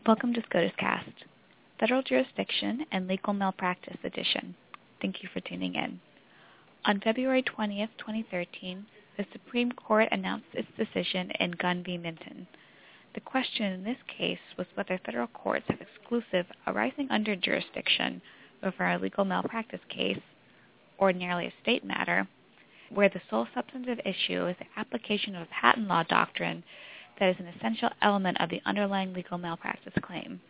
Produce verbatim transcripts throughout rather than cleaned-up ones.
Welcome to SCOTUS Cast, Federal Jurisdiction and Legal Malpractice Edition. Thank you for tuning in. On February twentieth, twenty thirteen, the Supreme Court announced its decision in Gunn v. Minton. The question in this case was whether federal courts have exclusive arising under jurisdiction over a legal malpractice case, ordinarily a state matter, where the sole substantive issue is the application of a patent law doctrine that is an essential element of the underlying legal malpractice claim.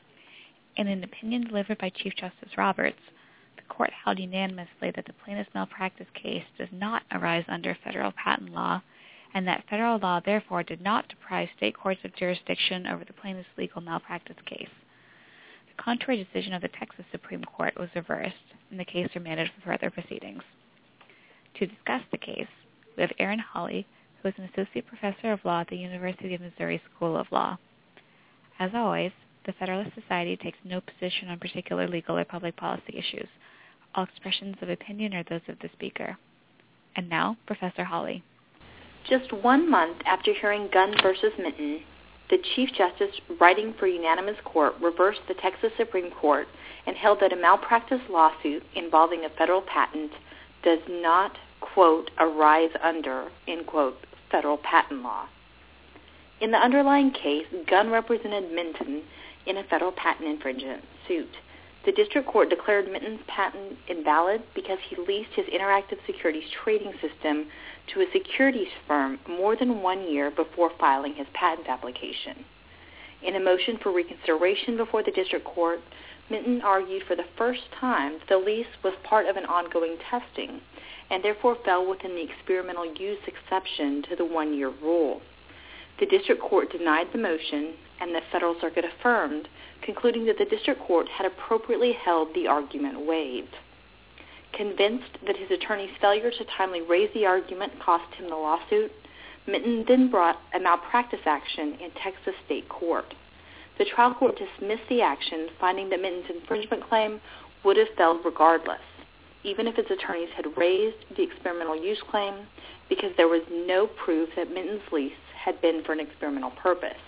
In an opinion delivered by Chief Justice Roberts, the court held unanimously that the plaintiff's malpractice case does not arise under federal patent law, and that federal law therefore did not deprive state courts of jurisdiction over the plaintiff's legal malpractice case. The contrary decision of the Texas Supreme Court was reversed, and the case remanded for further proceedings. To discuss the case, we have Aaron Hawley, who is an associate professor of law at the University of Missouri School of Law. As always, the Federalist Society takes no position on particular legal or public policy issues. All expressions of opinion are those of the speaker. And now, Professor Hawley. Just one month after hearing Gunn v. Minton, the Chief Justice, writing for unanimous court, reversed the Texas Supreme Court and held that a malpractice lawsuit involving a federal patent does not, quote, arise under, end quote, federal patent law. In the underlying case, Gunn represented Minton in a federal patent infringement suit. The district court declared Minton's patent invalid because he leased his interactive securities trading system to a securities firm more than one year before filing his patent application. In a motion for reconsideration before the district court, Minton argued for the first time that the lease was part of an ongoing testing and therefore fell within the experimental use exception to the one-year rule. The district court denied the motion, and the Federal Circuit affirmed, concluding that the district court had appropriately held the argument waived. Convinced that his attorney's failure to timely raise the argument cost him the lawsuit, Minton then brought a malpractice action in Texas state court. The trial court dismissed the action, finding that Minton's infringement claim would have failed regardless, even if his attorneys had raised the experimental use claim, because there was no proof that Minton's lease had been for an experimental purpose.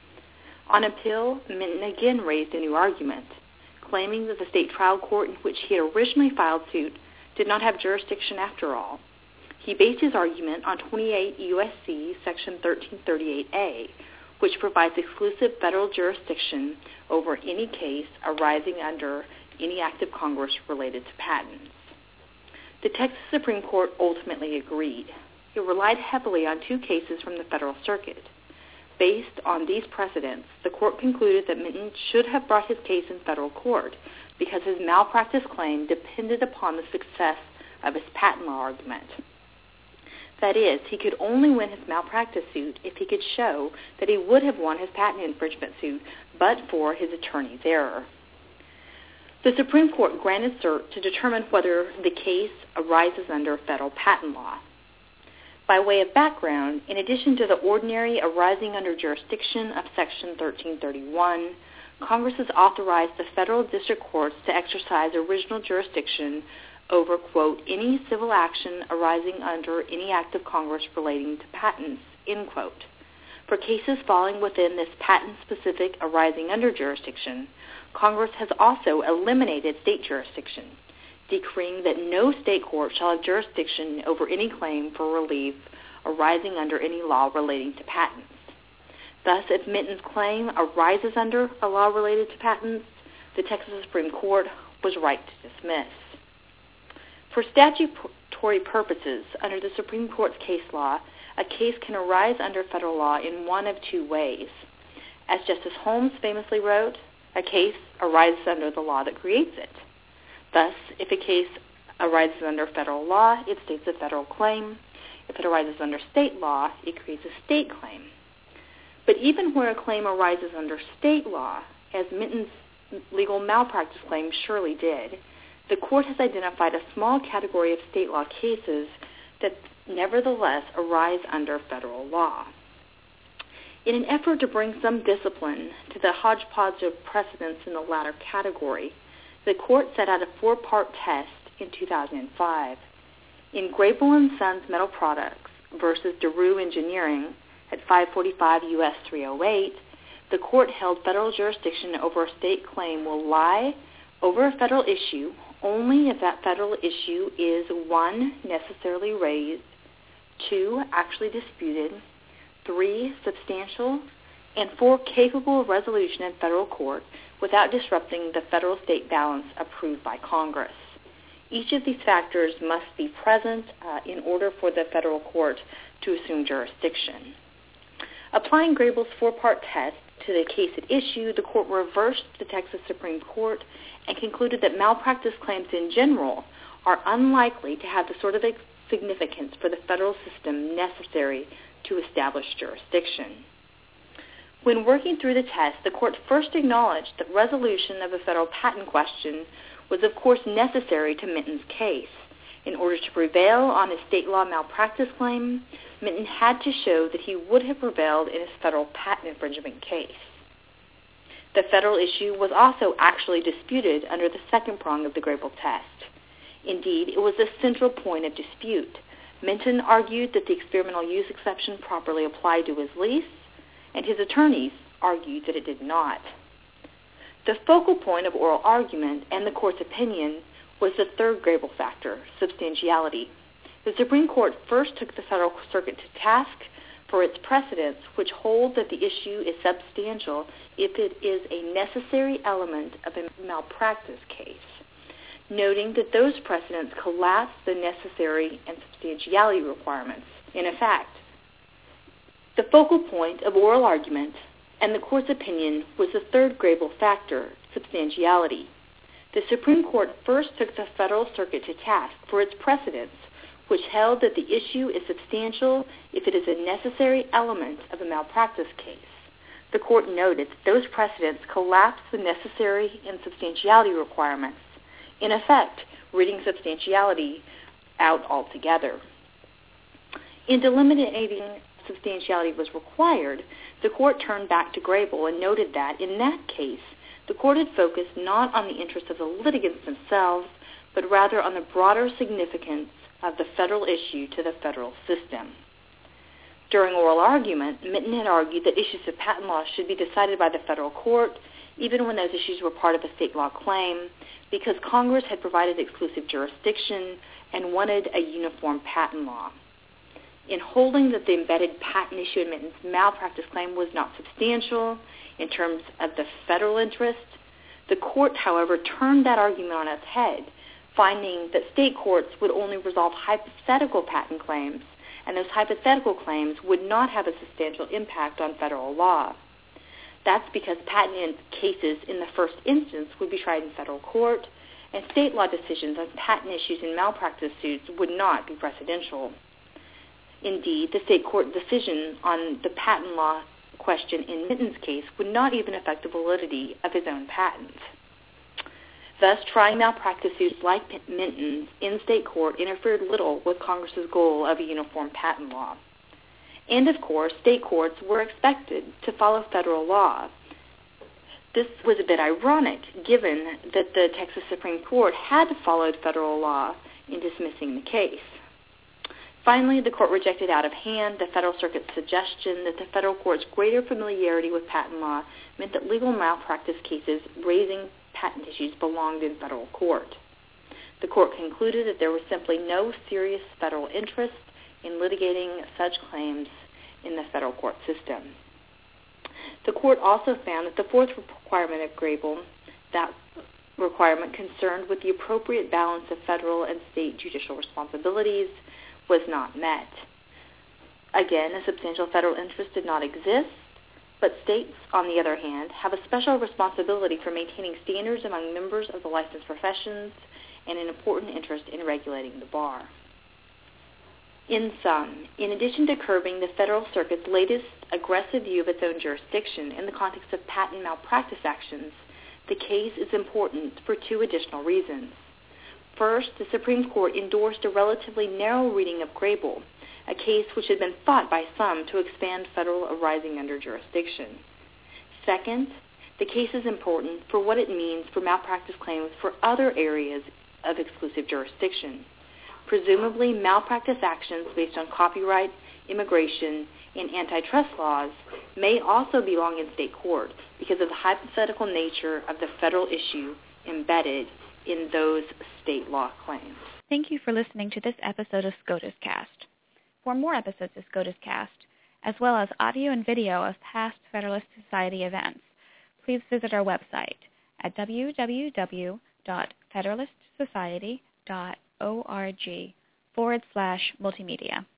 On appeal, Minton again raised a new argument, claiming that the state trial court in which he had originally filed suit did not have jurisdiction after all. He based his argument on twenty-eight U S C Section thirteen thirty-eight A, which provides exclusive federal jurisdiction over any case arising under any act of Congress related to patents. The Texas Supreme Court ultimately agreed. It relied heavily on two cases from the Federal Circuit. Based on these precedents, the court concluded that Minton should have brought his case in federal court because his malpractice claim depended upon the success of his patent law argument. That is, he could only win his malpractice suit if he could show that he would have won his patent infringement suit but for his attorney's error. The Supreme Court granted cert to determine whether the case arises under federal patent law. By way of background, in addition to the ordinary arising under jurisdiction of Section thirteen thirty-one, Congress has authorized the federal district courts to exercise original jurisdiction over, quote, any civil action arising under any act of Congress relating to patents, end quote. For cases falling within this patent-specific arising under jurisdiction, Congress has also eliminated state jurisdiction, decreeing that no state court shall have jurisdiction over any claim for relief arising under any law relating to patents. Thus, if Minton's claim arises under a law related to patents, the Texas Supreme Court was right to dismiss. For statutory purposes, under the Supreme Court's case law, a case can arise under federal law in one of two ways. As Justice Holmes famously wrote, a case arises under the law that creates it. Thus, if a case arises under federal law, it states a federal claim. If it arises under state law, it creates a state claim. But even where a claim arises under state law, as Minton's legal malpractice claim surely did, the court has identified a small category of state law cases that nevertheless arise under federal law. In an effort to bring some discipline to the hodgepodge of precedents in the latter category, the court set out a four-part test in two thousand five. In Grable and Sons Metal Products versus DeRue Engineering at five forty-five U S three oh eight, the court held federal jurisdiction over a state claim will lie over a federal issue only if that federal issue is, one, necessarily raised, two, actually disputed, three, substantial, and four, capable of resolution in federal court without disrupting the federal-state balance approved by Congress. Each of these factors must be present uh, in order for the federal court to assume jurisdiction. Applying Grable's four-part test to the case at issue, the court reversed the Texas Supreme Court and concluded that malpractice claims in general are unlikely to have the sort of significance for the federal system necessary to establish jurisdiction. When working through the test, the court first acknowledged that resolution of a federal patent question was of course necessary to Minton's case. In order to prevail on his state law malpractice claim, Minton had to show that he would have prevailed in his federal patent infringement case. The federal issue was also actually disputed under the second prong of the Grable test. Indeed, it was the central point of dispute. Minton argued that the experimental use exception properly applied to his lease, and his attorneys argued that it did not. The focal point of oral argument and the court's opinion was the third Grable factor, substantiality. The Supreme Court first took the Federal Circuit to task for its precedents, which hold that the issue is substantial if it is a necessary element of a malpractice case, noting that those precedents collapse the necessary and substantiality requirements. In effect, the focal point of oral argument and the court's opinion was the third Grable factor, substantiality. The Supreme Court first took the Federal Circuit to task for its precedents, which held that the issue is substantial if it is a necessary element of a malpractice case. The court noted that those precedents collapse the necessary and substantiality requirements, in effect, reading substantiality out altogether. In delimiting substantiality was required, the court turned back to Grable and noted that, in that case, the court had focused not on the interests of the litigants themselves, but rather on the broader significance of the federal issue to the federal system. During oral argument, Minton had argued that issues of patent law should be decided by the federal court, even when those issues were part of a state law claim, because Congress had provided exclusive jurisdiction and wanted a uniform patent law. In holding that the embedded patent issue in Minton's malpractice claim was not substantial in terms of the federal interest, the court, however, turned that argument on its head, finding that state courts would only resolve hypothetical patent claims, and those hypothetical claims would not have a substantial impact on federal law. That's because patent cases in the first instance would be tried in federal court, and state law decisions on patent issues in malpractice suits would not be precedential. Indeed, the state court decision on the patent law question in Minton's case would not even affect the validity of his own patent. Thus, trying malpractice suits like Minton's in state court interfered little with Congress's goal of a uniform patent law. And of course, state courts were expected to follow federal law. This was a bit ironic, given that the Texas Supreme Court had followed federal law in dismissing the case. Finally, the court rejected out of hand the Federal Circuit's suggestion that the federal court's greater familiarity with patent law meant that legal malpractice cases raising patent issues belonged in federal court. The court concluded that there was simply no serious federal interest in litigating such claims in the federal court system. The court also found that the fourth requirement of Grable, that requirement concerned with the appropriate balance of federal and state judicial responsibilities, was not met. Again, a substantial federal interest did not exist, but states, on the other hand, have a special responsibility for maintaining standards among members of the licensed professions and an important interest in regulating the bar. In sum, in addition to curbing the Federal Circuit's latest aggressive view of its own jurisdiction in the context of patent malpractice actions, the case is important for two additional reasons. First, the Supreme Court endorsed a relatively narrow reading of Grable, a case which had been thought by some to expand federal arising under jurisdiction. Second, the case is important for what it means for malpractice claims for other areas of exclusive jurisdiction, presumably malpractice actions based on copyright, immigration, in antitrust laws may also belong in state court because of the hypothetical nature of the federal issue embedded in those state law claims. Thank you for listening to this episode of SCOTUS Cast. For more episodes of SCOTUS Cast, as well as audio and video of past Federalist Society events, please visit our website at w w w dot federalist society dot org forward slash multimedia.